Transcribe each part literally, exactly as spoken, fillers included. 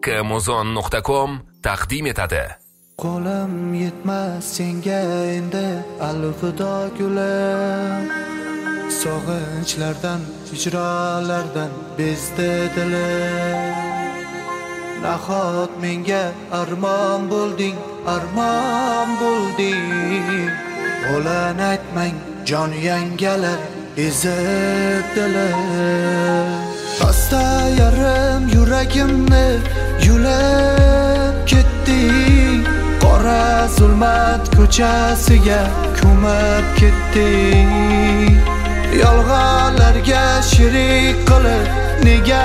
amazon nuqta com taqdim etadi. Qo'lim yetmas senga endi alvido gulim, sog'inchlardan hijronlardan bezdi dilim. Nahot menga armon bo'lding, armon bo'lding. O'lan aytmang jon yangalar ezib dilim. Asta yarim yuragimni yulib ketding, qora zulmat ko'chasiga ko'mib ketding. Yolg'onlarga sherik qilib nega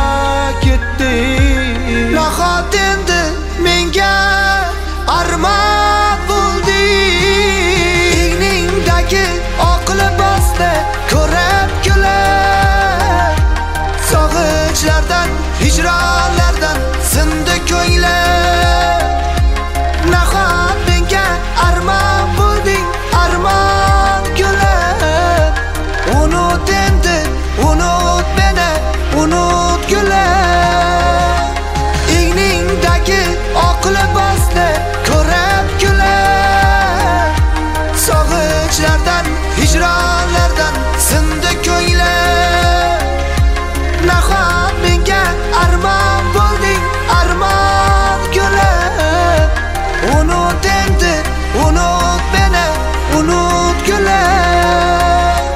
ketding? Nahot endi menga armon bo'lding. Egningdagi oq libosni ko'rib kulib, sog'inchlardan hijronlardan sindi ko'nglim. Nahot menga armon bo'lding, armon gulim. Unut endi, unut meni, unut gulim. Egningdagi oq libosni ko'rib kulib, sog'inchlardan hijronlardan sindi ko'nglim. Nahot menga armon bo'lding, armon gulim. Unut endi, unut meni, unut gulim.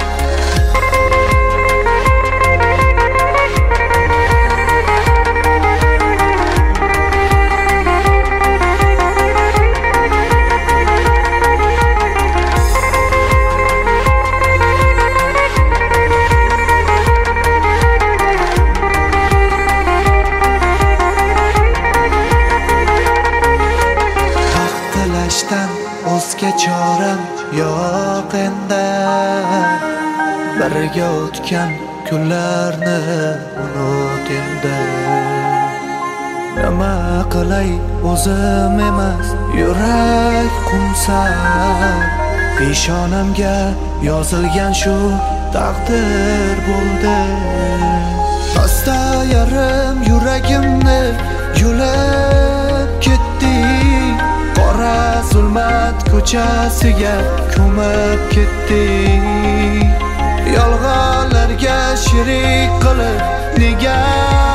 O'zga choram yo'q endi, birga o'tgan kunlarni unut endi. Nima qilay o'zim emas yurak qumsan, peshonamga yozilgan shu taqdir bo'ldi. Asta yarim yuragimni yulib ketding, qora zulmat ko'chasiga ko'mib ketding. Yolg'onlarga sherik qilib nega